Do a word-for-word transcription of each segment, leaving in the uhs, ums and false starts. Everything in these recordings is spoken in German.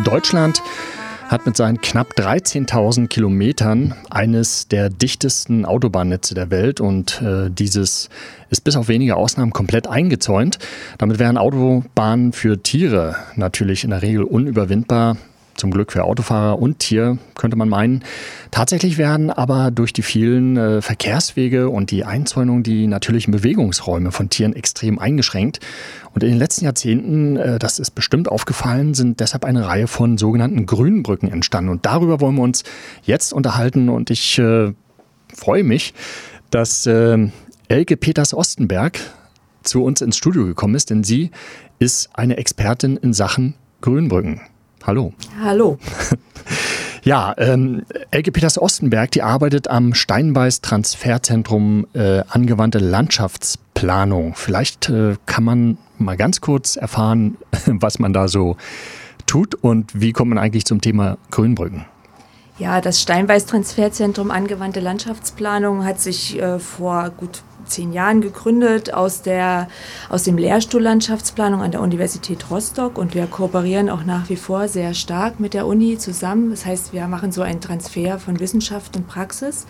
Deutschland hat mit seinen knapp dreizehntausend Kilometern eines der dichtesten Autobahnnetze der Welt und äh, dieses ist bis auf wenige Ausnahmen komplett eingezäunt. Damit wären Autobahnen für Tiere natürlich in der Regel unüberwindbar. Zum Glück für Autofahrer und Tier, könnte man meinen. Tatsächlich werden aber durch die vielen äh, Verkehrswege und die Einzäunung die natürlichen Bewegungsräume von Tieren extrem eingeschränkt. Und in den letzten Jahrzehnten, äh, das ist bestimmt aufgefallen, sind deshalb eine Reihe von sogenannten Grünbrücken entstanden. Und darüber wollen wir uns jetzt unterhalten. Und ich äh, freue mich, dass äh, Elke Peters-Ostenberg zu uns ins Studio gekommen ist, denn sie ist eine Expertin in Sachen Grünbrücken. Hallo. Hallo. Ja, ähm, Elke Peters-Ostenberg, die arbeitet am Steinbeiß Transferzentrum äh, Angewandte Landschaftsplanung. Vielleicht äh, kann man mal ganz kurz erfahren, was man da so tut und wie kommt man eigentlich zum Thema Grünbrücken? Ja, das Steinbeiß Transferzentrum Angewandte Landschaftsplanung hat sich äh, vor gut zehn Jahren gegründet aus, der, aus dem Lehrstuhl Landschaftsplanung an der Universität Rostock und wir kooperieren auch nach wie vor sehr stark mit der Uni zusammen. Das heißt, wir machen so einen Transfer von Wissenschaft und Praxis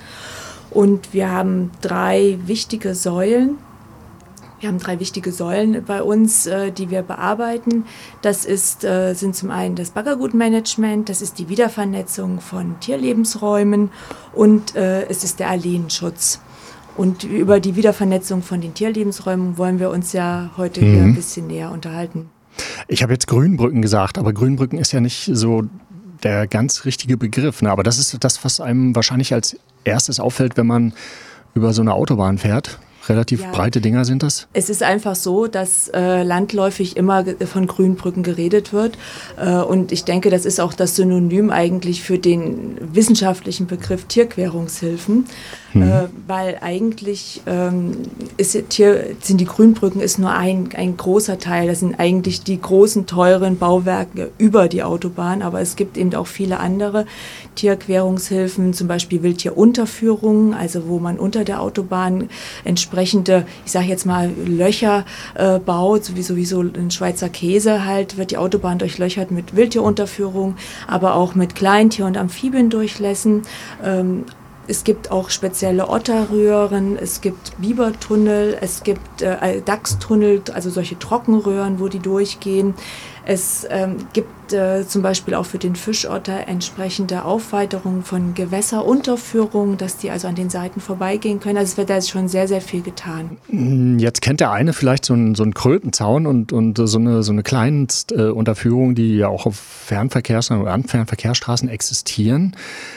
und wir haben drei wichtige Säulen. Wir haben drei wichtige Säulen bei uns, äh, die wir bearbeiten. Das ist, äh, sind zum einen das Baggergutmanagement, das ist die Wiedervernetzung von Tierlebensräumen und äh, es ist der Alleenschutz. Und über die Wiedervernetzung von den Tierlebensräumen wollen wir uns ja heute mhm. hier ein bisschen näher unterhalten. Ich habe jetzt Grünbrücken gesagt, aber Grünbrücken ist ja nicht so der ganz richtige Begriff. Ne? Aber das ist das, was einem wahrscheinlich als erstes auffällt, wenn man über so eine Autobahn fährt. Relativ ja. breite Dinger sind das? Es ist einfach so, dass äh, landläufig immer von Grünbrücken geredet wird. Äh, und ich denke, das ist auch das Synonym eigentlich für den wissenschaftlichen Begriff Tierquerungshilfen. Mhm. Äh, weil eigentlich ähm, ist Tier, sind die Grünbrücken ist nur ein, ein großer Teil. Das sind eigentlich die großen, teuren Bauwerke über die Autobahn. Aber es gibt eben auch viele andere Tierquerungshilfen, zum Beispiel Wildtierunterführungen, also wo man unter der Autobahn entsprechende, ich sage jetzt mal, Löcher äh, baut, sowieso wie so ein Schweizer Käse halt, wird die Autobahn durchlöchert mit Wildtierunterführung, aber auch mit Kleintier- und Amphibiendurchlässen. Ähm, Es gibt auch spezielle Otterröhren, es gibt Bibertunnel, es gibt äh, Dachstunnel, also solche Trockenröhren, wo die durchgehen. Es ähm, gibt äh, zum Beispiel auch für den Fischotter entsprechende Aufweiterungen von Gewässerunterführungen, dass die also an den Seiten vorbeigehen können. Also es wird da schon sehr, sehr viel getan. Jetzt kennt der eine vielleicht so einen, so einen Krötenzaun und, und so eine, so eine Kleinstunterführung, die ja auch auf Fernverkehrsstraßen oder an Fernverkehrsstraßen existieren.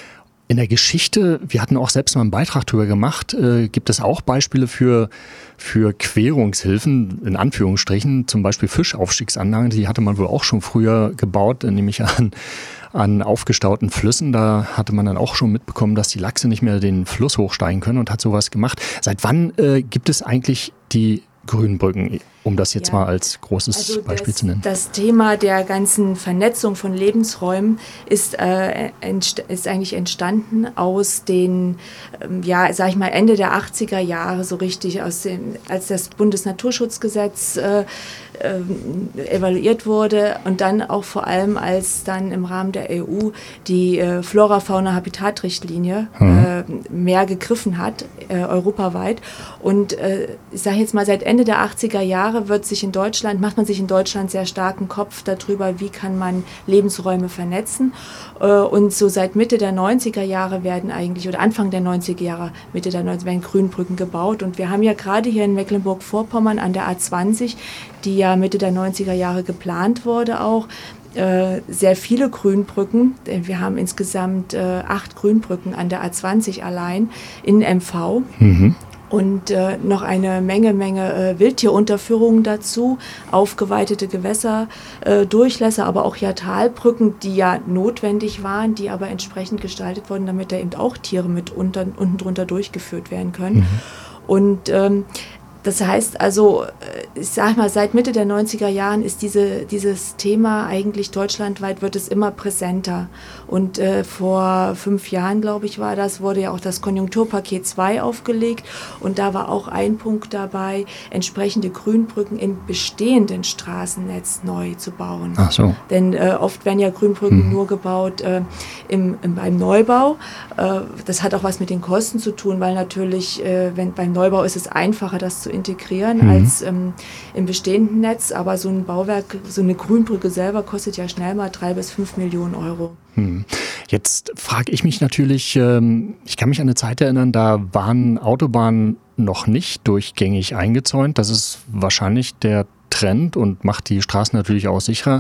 In der Geschichte, wir hatten auch selbst mal einen Beitrag darüber gemacht, äh, gibt es auch Beispiele für, für Querungshilfen, in Anführungsstrichen, zum Beispiel Fischaufstiegsanlagen, die hatte man wohl auch schon früher gebaut, nämlich an, an aufgestauten Flüssen. Da hatte man dann auch schon mitbekommen, dass die Lachse nicht mehr den Fluss hochsteigen können und hat sowas gemacht. Seit wann äh, gibt es eigentlich die Grünbrücken, um das jetzt ja. mal als großes also Beispiel das, zu nennen? Das Thema der ganzen Vernetzung von Lebensräumen ist, äh, entst- ist eigentlich entstanden aus den, ähm, ja, sag ich mal, Ende der achtziger Jahre, so richtig, aus den, als das Bundesnaturschutzgesetz äh, äh, evaluiert wurde und dann auch vor allem, als dann im Rahmen der E U die äh, Flora-Fauna-Habitat-Richtlinie mhm. äh, mehr gegriffen hat, äh, europaweit. Und äh, ich sage jetzt mal, seit Ende der achtziger Jahre wird sich in Deutschland, macht man sich in Deutschland sehr starken Kopf darüber, wie kann man Lebensräume vernetzen. Und so seit Mitte der neunziger Jahre werden eigentlich, oder Anfang der neunziger Jahre, Mitte der neunziger werden Grünbrücken gebaut. Und wir haben ja gerade hier in Mecklenburg-Vorpommern an der A zwanzig, die ja Mitte der neunziger Jahre geplant wurde auch, sehr viele Grünbrücken. Wir haben insgesamt acht Grünbrücken an der A zwanzig allein in M V. Mhm. Und äh, noch eine Menge, Menge äh, Wildtierunterführungen dazu, aufgeweitete Gewässerdurchlässe, äh, aber auch ja Talbrücken, die ja notwendig waren, die aber entsprechend gestaltet wurden, damit da eben auch Tiere mit unter, unten drunter durchgeführt werden können. Mhm. Und ähm, Das heißt also, ich sag mal, seit Mitte der neunziger Jahren ist diese, dieses Thema eigentlich deutschlandweit, wird es immer präsenter. Und äh, vor fünf Jahren, glaube ich, war das, wurde ja auch das Konjunkturpaket zwei aufgelegt. Und da war auch ein Punkt dabei, entsprechende Grünbrücken im bestehenden Straßennetz neu zu bauen. Ach so. Denn äh, oft werden ja Grünbrücken mhm. nur gebaut äh, im, im, beim Neubau. Äh, das hat auch was mit den Kosten zu tun, weil natürlich, äh, wenn beim Neubau ist es einfacher, das zu integrieren mhm. als ähm, im bestehenden Netz. Aber so ein Bauwerk, so eine Grünbrücke selber kostet ja schnell mal drei bis fünf Millionen Euro. Hm. Jetzt frage ich mich natürlich, ähm, ich kann mich an eine Zeit erinnern, da waren Autobahnen noch nicht durchgängig eingezäunt. Das ist wahrscheinlich der Trend und macht die Straßen natürlich auch sicherer.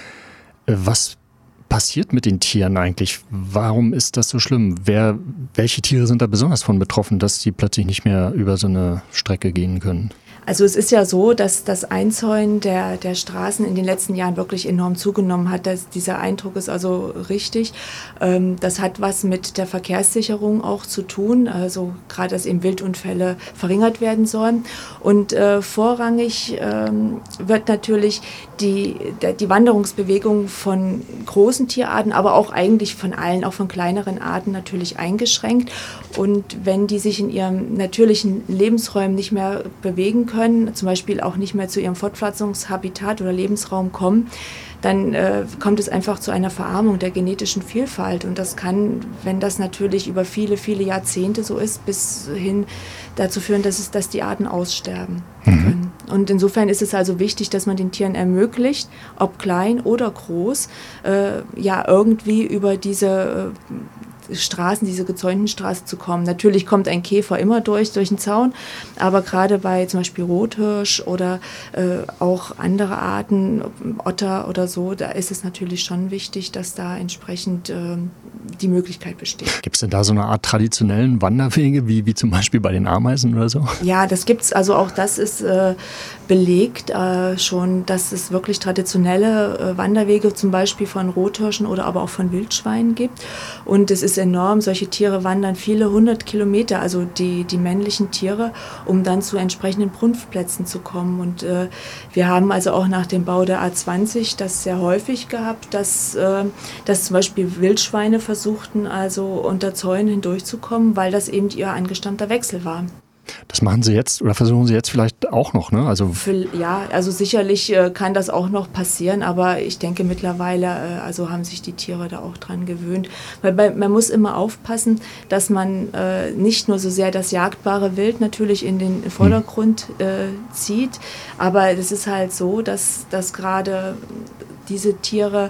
Äh, was passiert mit den Tieren eigentlich? Warum ist das so schlimm? Wer, welche Tiere sind da besonders von betroffen, dass sie plötzlich nicht mehr über so eine Strecke gehen können? Also es ist ja so, dass das Einzäunen der, der Straßen in den letzten Jahren wirklich enorm zugenommen hat. Das, dieser Eindruck ist also richtig. Ähm, das hat was mit der Verkehrssicherung auch zu tun. Also gerade, dass eben Wildunfälle verringert werden sollen. Und äh, vorrangig ähm, wird natürlich die, der, die Wanderungsbewegung von großen Tierarten, aber auch eigentlich von allen, auch von kleineren Arten natürlich eingeschränkt. Und wenn die sich in ihren natürlichen Lebensräumen nicht mehr bewegen können, können, zum Beispiel auch nicht mehr zu ihrem Fortpflanzungshabitat oder Lebensraum kommen, dann äh, kommt es einfach zu einer Verarmung der genetischen Vielfalt. Und das kann, wenn das natürlich über viele, viele Jahrzehnte so ist, bis hin dazu führen, dass, es, dass die Arten aussterben mhm. können. Und insofern ist es also wichtig, dass man den Tieren ermöglicht, ob klein oder groß, äh, ja irgendwie über diese äh, Straßen, diese gezäunten Straßen zu kommen. Natürlich kommt ein Käfer immer durch, durch den Zaun, aber gerade bei zum Beispiel Rothirsch oder äh, auch andere Arten, Otter oder so, da ist es natürlich schon wichtig, dass da entsprechend äh, die Möglichkeit besteht. Gibt es denn da so eine Art traditionellen Wanderwege, wie, wie zum Beispiel bei den Ameisen oder so? Ja, das gibt's. Also auch das ist äh, belegt äh, schon, dass es wirklich traditionelle äh, Wanderwege zum Beispiel von Rothirschen oder aber auch von Wildschweinen gibt. Und es ist enorm. Solche Tiere wandern viele hundert Kilometer, also die, die männlichen Tiere, um dann zu entsprechenden Brunftplätzen zu kommen. Und äh, wir haben also auch nach dem Bau der A zwanzig das sehr häufig gehabt, dass, äh, dass zum Beispiel Wildschweine versuchten, also unter Zäunen hindurchzukommen, weil das eben ihr angestammter Wechsel war. Das machen Sie jetzt oder versuchen Sie jetzt vielleicht auch noch, ne? Also Für, ja, also sicherlich äh, kann das auch noch passieren, aber ich denke mittlerweile, äh, also haben sich die Tiere da auch dran gewöhnt. Weil bei, man muss immer aufpassen, dass man äh, nicht nur so sehr das jagdbare Wild natürlich in den Vordergrund äh, zieht, aber es ist halt so, dass, dass gerade diese Tiere,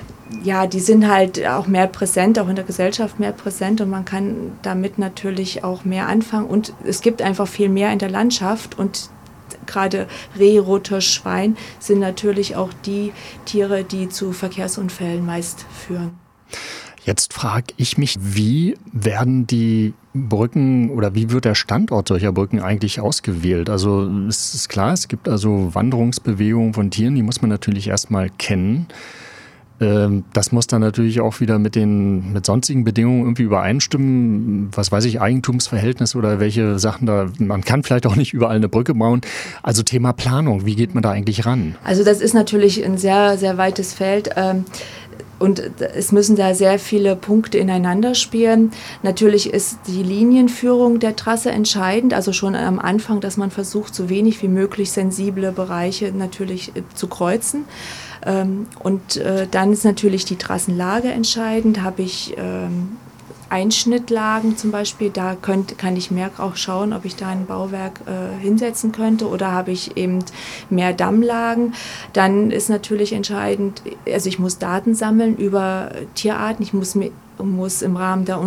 ja, die sind halt auch mehr präsent, auch in der Gesellschaft mehr präsent und man kann damit natürlich auch mehr anfangen und es gibt einfach viel mehr in der Landschaft und gerade Reh, Rothirsch, Schwein sind natürlich auch die Tiere, die zu Verkehrsunfällen meist führen. Jetzt frage ich mich, wie werden die Brücken oder wie wird der Standort solcher Brücken eigentlich ausgewählt? Also es ist klar, es gibt also Wanderungsbewegungen von Tieren, die muss man natürlich erstmal kennen. Das muss dann natürlich auch wieder mit den mit sonstigen Bedingungen irgendwie übereinstimmen. Was weiß ich, Eigentumsverhältnis oder welche Sachen da. Man kann vielleicht auch nicht überall eine Brücke bauen. Also Thema Planung, wie geht man da eigentlich ran? Also das ist natürlich ein sehr, sehr weites Feld. Und es müssen da sehr viele Punkte ineinander spielen. Natürlich ist die Linienführung der Trasse entscheidend, also schon am Anfang, dass man versucht, so wenig wie möglich sensible Bereiche natürlich zu kreuzen. Und dann ist natürlich die Trassenlage entscheidend. Habe ich Einschnittlagen zum Beispiel, da könnt, kann ich mehr auch schauen, ob ich da ein Bauwerk äh, hinsetzen könnte oder habe ich eben mehr Dammlagen. Dann ist natürlich entscheidend, also ich muss Daten sammeln über Tierarten, ich muss mir muss im Rahmen der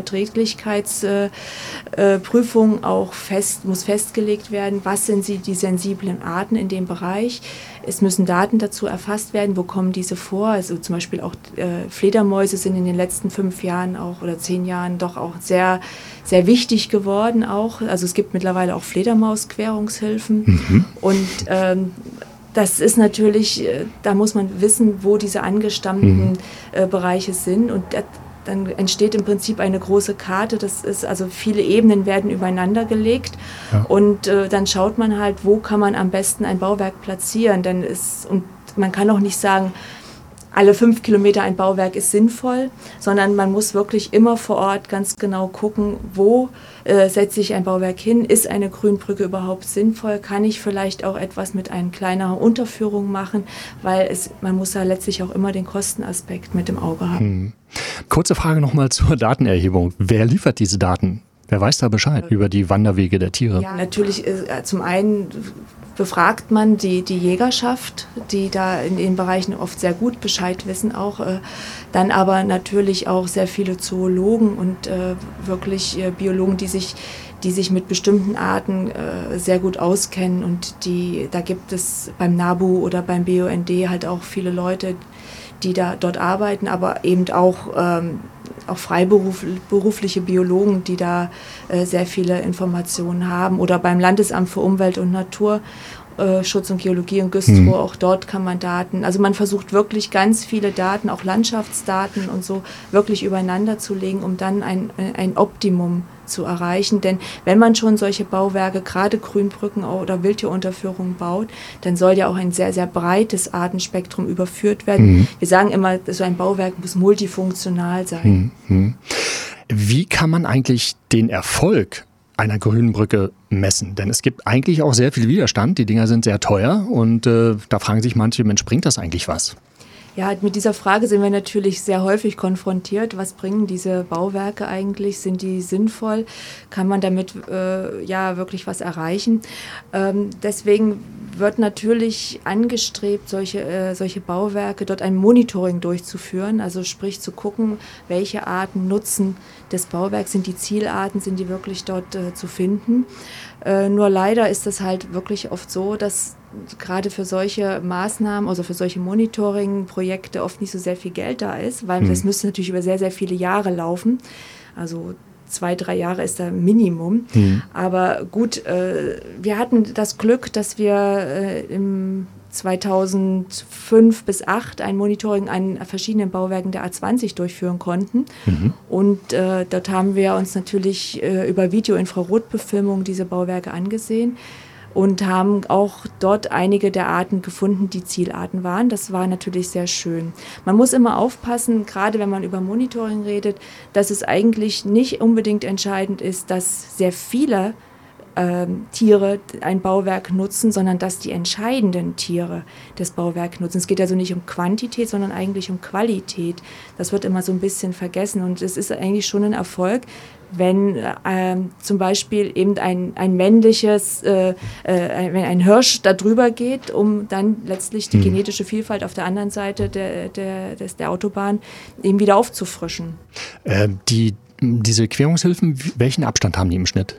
Umweltverträglichkeitsprüfung äh, auch fest, muss festgelegt werden, was sind sie, die sensiblen Arten in dem Bereich. Es müssen Daten dazu erfasst werden, wo kommen diese vor. Also zum Beispiel auch äh, Fledermäuse sind in den letzten fünf Jahren auch oder zehn Jahren doch auch sehr, sehr wichtig geworden auch. Also es gibt mittlerweile auch Fledermausquerungshilfen mhm. und ähm, das ist natürlich, da muss man wissen, wo diese angestammten mhm. äh, Bereiche sind und das, dann entsteht im Prinzip eine große Karte. Das ist also viele Ebenen werden übereinander gelegt ja. und äh, dann schaut man halt, wo kann man am besten ein Bauwerk platzieren. Denn es, und man kann auch nicht sagen, alle fünf Kilometer ein Bauwerk ist sinnvoll, sondern man muss wirklich immer vor Ort ganz genau gucken, wo äh, setze ich ein Bauwerk hin, ist eine Grünbrücke überhaupt sinnvoll, kann ich vielleicht auch etwas mit einer kleineren Unterführung machen, weil es, man muss ja letztlich auch immer den Kostenaspekt mit im Auge haben. Hm. Kurze Frage nochmal zur Datenerhebung. Wer liefert diese Daten? Wer weiß da Bescheid über die Wanderwege der Tiere? Ja, natürlich äh, zum einen befragt man die, die Jägerschaft, die da in den Bereichen oft sehr gut Bescheid wissen auch. Äh, dann aber natürlich auch sehr viele Zoologen und äh, wirklich äh, Biologen, die sich, die sich mit bestimmten Arten äh, sehr gut auskennen. Und die, da gibt es beim NABU oder beim B U N D halt auch viele Leute, die da dort arbeiten, aber eben auch, ähm, auch freiberufliche Biologen, die da äh, sehr viele Informationen haben. Oder beim Landesamt für Umwelt und Naturschutz äh, und Geologie und Güstrow, mhm. auch dort kann man Daten, also man versucht wirklich ganz viele Daten, auch Landschaftsdaten und so, wirklich übereinander zu legen, um dann ein, ein Optimum zu erreichen. Denn wenn man schon solche Bauwerke, gerade Grünbrücken oder Wildtierunterführungen baut, dann soll ja auch ein sehr, sehr breites Artenspektrum überführt werden. Mhm. Wir sagen immer, so ein Bauwerk muss multifunktional sein. Mhm. Wie kann man eigentlich den Erfolg einer Grünbrücke messen? Denn es gibt eigentlich auch sehr viel Widerstand. Die Dinger sind sehr teuer und äh, da fragen sich manche, Mensch, bringt das eigentlich was? Ja, mit dieser Frage sind wir natürlich sehr häufig konfrontiert. Was bringen diese Bauwerke eigentlich? Sind die sinnvoll? Kann man damit äh, ja wirklich was erreichen? Ähm, deswegen wird natürlich angestrebt, solche, äh, solche Bauwerke, dort ein Monitoring durchzuführen, also sprich zu gucken, welche Arten nutzen des Bauwerks, sind die Zielarten, sind die wirklich dort äh, zu finden. Äh, nur leider ist es halt wirklich oft so, dass gerade für solche Maßnahmen, also für solche Monitoring-Projekte oft nicht so sehr viel Geld da ist, weil hm. das müsste natürlich über sehr, sehr viele Jahre laufen. Also zwei, drei Jahre ist da Minimum. Hm. Aber gut, äh, wir hatten das Glück, dass wir äh, im zweitausendfünf bis zweitausendacht ein Monitoring an verschiedenen Bauwerken der A zwanzig durchführen konnten. Mhm. Und äh, dort haben wir uns natürlich äh, über Video-Infrarotbefilmung diese Bauwerke angesehen und haben auch dort einige der Arten gefunden, die Zielarten waren. Das war natürlich sehr schön. Man muss immer aufpassen, gerade wenn man über Monitoring redet, dass es eigentlich nicht unbedingt entscheidend ist, dass sehr viele Ähm, Tiere ein Bauwerk nutzen, sondern dass die entscheidenden Tiere das Bauwerk nutzen. Es geht also nicht um Quantität, sondern eigentlich um Qualität. Das wird immer so ein bisschen vergessen und es ist eigentlich schon ein Erfolg, wenn äh, zum Beispiel eben ein, ein männliches, äh, äh, wenn ein Hirsch da drüber geht, um dann letztlich die hm. genetische Vielfalt auf der anderen Seite der, der, des, der Autobahn eben wieder aufzufrischen. Äh, die, diese Querungshilfen, welchen Abstand haben die im Schnitt?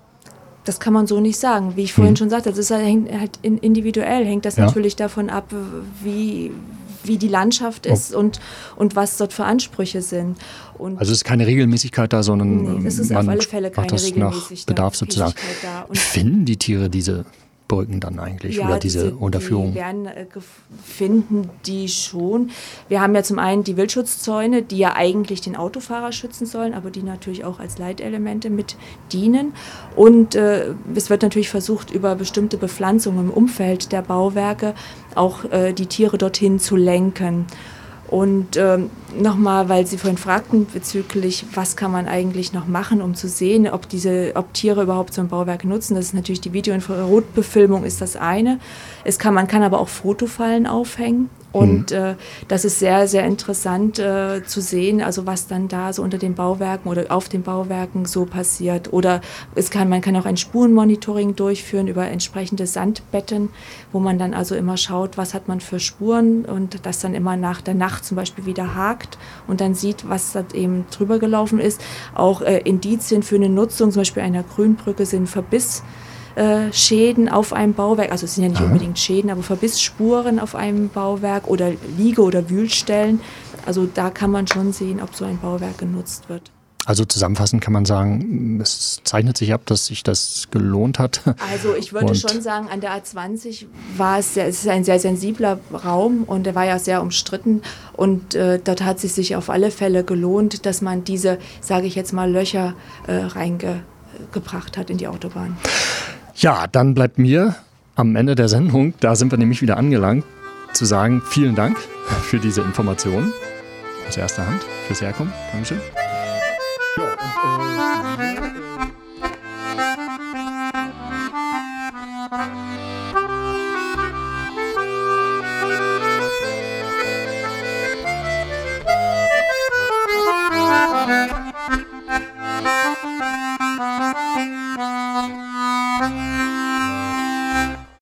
Das kann man so nicht sagen. Wie ich vorhin mhm. schon sagte, das ist halt, hängt halt individuell, hängt das ja. natürlich davon ab, wie, wie die Landschaft ist oh. und, und was dort für Ansprüche sind. Und also es ist keine Regelmäßigkeit da, sondern nee, es ist man auf alle Fälle keine macht das nach Bedarf sozusagen. Da. Und finden die Tiere diese Brücken dann eigentlich ja, oder diese die, Unterführung? Die werden äh, finden die schon. Wir haben ja zum einen die Wildschutzzäune, die ja eigentlich den Autofahrer schützen sollen, aber die natürlich auch als Leitelemente mit dienen. Und äh, es wird natürlich versucht, über bestimmte Bepflanzungen im Umfeld der Bauwerke auch äh, die Tiere dorthin zu lenken. Und ähm, nochmal, weil Sie vorhin fragten bezüglich, was kann man eigentlich noch machen, um zu sehen, ob diese, ob Tiere überhaupt so ein Bauwerk nutzen. Das ist natürlich die Video-Infrarotbefilmung ist das eine. Es kann, man kann aber auch Fotofallen aufhängen. Und mhm. äh, das ist sehr, sehr interessant äh, zu sehen, also was dann da so unter den Bauwerken oder auf den Bauwerken so passiert. Oder es kann, man kann auch ein Spurenmonitoring durchführen über entsprechende Sandbetten, wo man dann also immer schaut, was hat man für Spuren und das dann immer nach der Nacht zum Beispiel wieder hakt und dann sieht, was da eben drüber gelaufen ist. Auch äh, Indizien für eine Nutzung, zum Beispiel einer Grünbrücke sind Verbiss. Schäden auf einem Bauwerk, also es sind ja nicht Aha. unbedingt Schäden, aber Verbissspuren auf einem Bauwerk oder Liege- oder Wühlstellen. Also da kann man schon sehen, ob so ein Bauwerk genutzt wird. Also zusammenfassend kann man sagen, es zeichnet sich ab, dass sich das gelohnt hat. Also ich würde und schon sagen, an der A zwanzig war es, sehr, es ist ein sehr sensibler Raum und der war ja sehr umstritten und äh, dort hat es sich auf alle Fälle gelohnt, dass man diese, sage ich jetzt mal, Löcher äh, reingebracht hat in die Autobahn. Ja, dann bleibt mir am Ende der Sendung, da sind wir nämlich wieder angelangt, zu sagen, vielen Dank für diese Informationen aus erster Hand, fürs Herkommen. Dankeschön. Ja, und, äh, Thank you.